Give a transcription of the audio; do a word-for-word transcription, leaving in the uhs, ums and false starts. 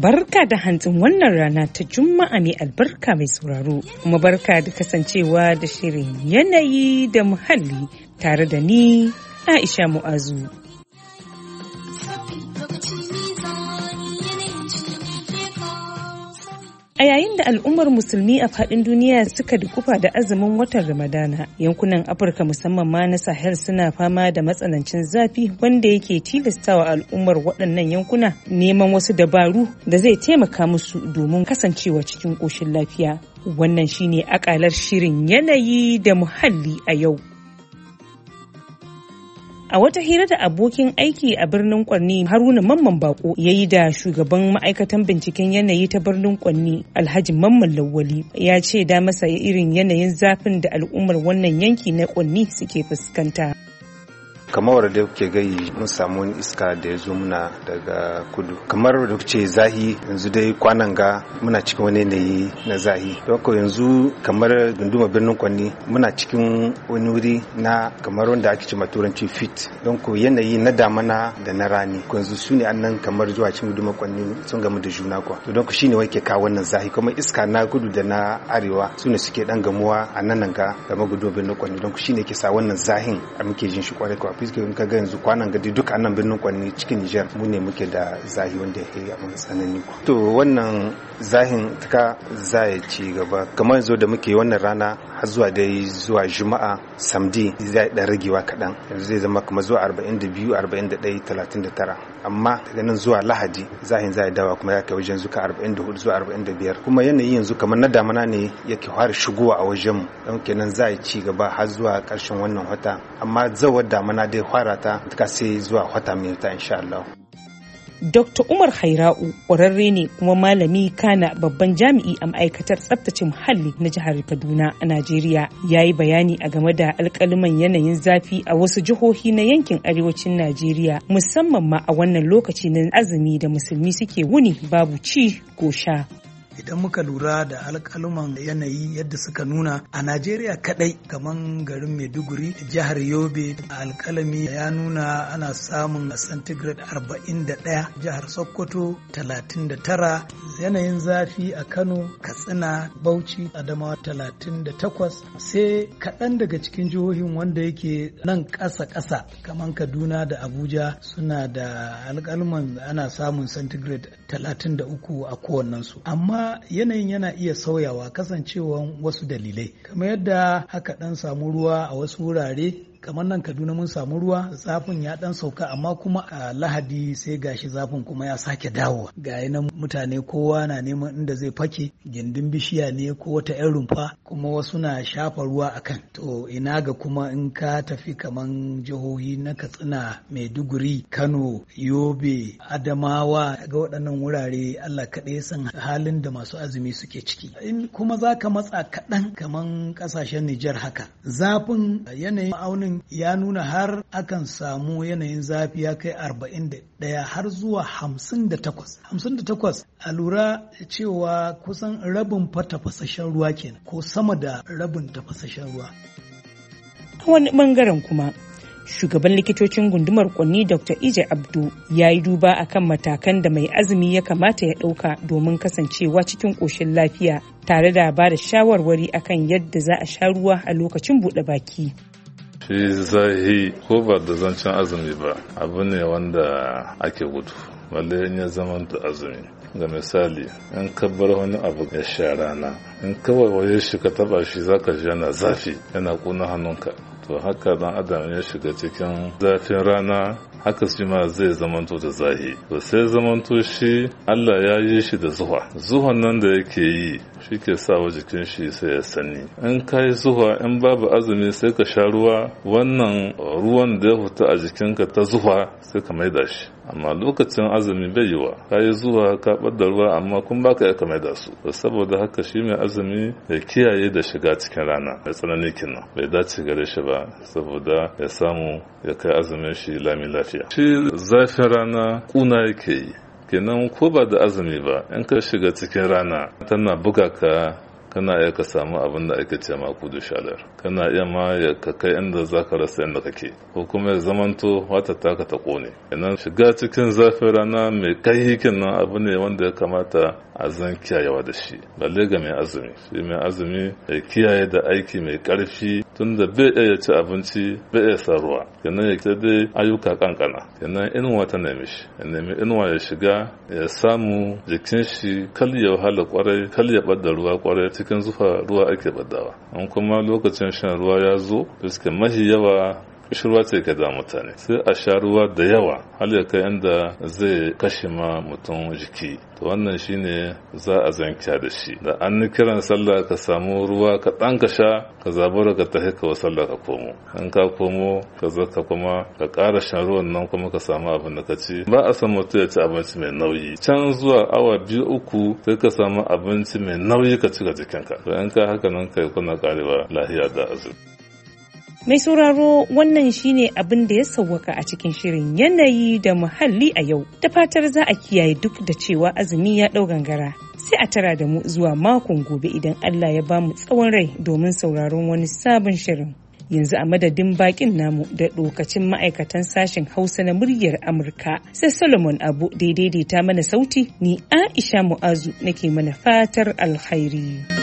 Barka da hantsin wannan rana ta Juma'a mai albarka mai sauraro, kuma barka da kasancewa da shirin yanayi da muhalli tare da ni Aisha Mu'azu. A yayin da al'ummar musulmi a faɗin duniya suka dukufa da azumin watan Ramadana, yankunan Afirka musamman ma na Sahel suna fama da matsanancin zafi wanda yake tilastawa al'ummar waɗannan yankuna neman wasu dabaru da zai taimaka musu domin kasancewa cikin ƙoshin lafiya. Wannan shine akalar shirin yanayi da muhalli a yau. A wata hira da abokin aiki a birnin Kwanni Haruna Mamman Bako ya yi da shugaban ma'aikatan binciken yanayi ta birnin Kwanni Alhaji Mamman Lawali, ya ce da masa irin yanayin zafin da al'ummar wannan yanki na Kwanni suke fuskanta. Kamar da kuke gai mun samu wani iska da ya zo muna daga kudu, kamar da kuke zahi yanzu dai kwanan ga muna cikin wani yanayi na zahi. Don ko yanzu kamar gunduma birnin Kwanni muna cikin wani wuri na kamar wanda ake ce turanci fit. Don ko yanayi na damana da na rani ko yanzu su ne annan kamar zuwa cikin gunduma Kwanni sun gamu da juna kwa. To don ko shine wake kawo wannan zahi, kuma iska na kudu da na arewa su ne suke dan gamuwa a nan ga kamar gunduma birnin Kwanni. Don ko shine ke sa wannan zahin a muke jin shi kwarai kwa. Fiske in ka ga yanzu kwanan gadi duk annan birnin Kwanni cikin Niger mu ne muke da zahi wanda yake a mun tsanani. To wannan zahin taka zai ci gaba kamar yanzu da muke wannan rana har zuwa dai zuwa Juma'a Samedi zai dan ragewa kadan, yanzu zai zama kamar zuwa arba'in da biyu, arba'in da ɗaya, talatin da tara, amma daga nan zuwa Lahadi zahin zai dawa kuma ya kai wajen zuka arba'in da hudu zuwa arba'in da biyar. Kuma yanayi yanzu kamar na damana ne yake fara shigowa a wajen mu, don kenan zai ci gaba har zuwa karshen wannan wata, amma zawar damana dai fara ta ta sai zuwa wata mai ta insha Allah. Dokta Umar Haira'u ƙwararre ne kuma malami kana babban jami'i a ma'aikatar tsaftace muhalli na jihar Kaduna a Najeriya, ya yi bayani a game da alƙaluman yanayin zafi a wasu jihohi na yankin arewacin Najeriya, musamman ma a wannan lokaci na azumi da musulmi suke wuni babu ci ko sha. Idan muka lura da alƙaluman yanayi yadda suka nuna a Najeriya kadai, kaman garin Maiduguri, jihar Yobe, alƙalami ya nuna ana samun centigrade arba'in da ɗaya, jihar Sokoto talatin da tara, yanayin zafi a Kano, Katsina, Bauchi, Adamawa talatin da takwas, sai kaɗan daga cikin jihohin wanda yake nan ƙasa-ƙasa kaman Kaduna da Abuja suna da alƙaluman ana samun centigrade talatin da uku a kowannensu. Amma yanayin yana iya sauyawa kasancewan wasu dalilai, kamar yadda aka ɗan samu ruwa a wasu wurare. Kamar nan Kaduna mun samu ruwa, zafin ya dan sauka, amma kuma a Lahadi sai gashi zafin kuma ya sake dawowa. Ga nan mutane kowa na neman inda zai fake, gindin bishiya ne ko wata 'yan rumfa, kuma wasu na shafa ruwa akan. To ina ga kuma in ka tafi kaman jihohi na Katsina, Maiduguri, Kano, Yobe, Adamawa, ga waɗannan wurare Allah kaɗai san halin da masu azumi suke ciki. In kuma za ka matsa kaɗan kaman ƙasashen Nijar haka, zafin yanayin ma'aunin ya nuna har akan samu yanayin zafi ya kai arba'in da ɗaya har zuwa hamsin da takwas. hamsin da takwas a lura cewa kusan rabin tafasashen ruwa kenan, ko sama da rabin tafasashen ruwa. A wani bangaren kuma, shugaban likitocin gundumar Kwanni Doctor Ije Abdu ya yi duba akan matakan da mai azumi ya kamata ya ɗauka domin kasancewa cikin ƙoshin lafiya, tare da ba da shawarwari akan yadda za a sha ruwa a lokacin buɗe baki. Shi zahi ko ba da zancen azumi ba abu ne wanda ake gudu, balle in ya zama da azumi. Ga misali, in ka bar wani abu ya sha rana, in kawai waye shi ka taba shi zaka ji yana zafi, yana kuna hannunka. To haka dan adam ya shiga cikin zafin rana, haka shi ma zai zamanto da zahi. To sai zamanto shi Allah ya yi shi da zuwa. Zuwan nan da yake yi shi ke sawa jikin shi sai ya sanni. In ka yi zuwa, in babu azumi sai ka sha ruwa, wannan ruwan da ya fita a jikinka ta zuwa sai ka maida shi. Amma lokacin azumi bai yi wa, ka yi zuwa ka ɓadda ruwa amma kun baka ya ka maida su. To saboda haka shi mai azumi ya kiyaye da shiga cikin rana mai tsanani kenan, bai dace gare shi ba, saboda ya samu ya kai azumin shi lami lafiya. Shi zafin rana kuna yake yi, kenan ko ba da azumi ba in ka shiga cikin rana tana buga ka kana iya ka samu abin da ake ce ma kudu shalar, kana iya ma ya ka kai inda za ka rasa inda kake, ko kuma ya zamanto wata taka ta kone. Idan shiga cikin zafin rana mai kai nan abu ne wanda ya kamata a zan kiyayewa da shi, balle ga mai azumi. Shi mai azumi ya kiyaye da aiki mai karfi, tunda bai iya ci abinci bai iya sa ruwa, kenan ya dai ayyuka kankana, kenan inuwa ta nemi shi, ya nemi inuwa ya shiga ya samu jikin shi kal ya wahala kwarai, kal ya bada ruwa kwarai. Cikin zufa ruwa ake badawa, an kuma lokacin shan ruwa ya zo, fuska mahi yawa kishirwa ce ke da mutane, sai a sha ruwa da yawa har ya kai inda zai kashe ma mutum jiki. To wannan shine za a zankiya da shi, da an ni kiran sallah ka samu ruwa ka dan ka sha, ka zabura ka tafi ka sallah ka komo, in ka komo ka zaka kuma ka ƙara shan ruwan nan kuma ka samu abin da ka ci. Ba a san mutum ya ci abinci mai nauyi, can zuwa awa biyu uku sai ka samu abinci mai nauyi ka ci ga jikinka. To in ka haka nan kai kuna karewa lahiya da azumi. Mai sauraro, wannan shine abin da ya sauwaka a cikin shirin yanayi da muhalli a yau. Da fatar za a kiyaye duk da cewa azumi ya ɗau gangara. Sai a tara da mu zuwa makon gobe idan Allah ya bamu tsawon rai domin sauraron wani sabon shirin. Yanzu a madadin bakin namu da lokacin ma'aikatan sashen Hausa na muryar Amurka, sai Solomon Abu daidaita mana sauti, ni Aisha Mu'azu nake mana fatar alkhairi.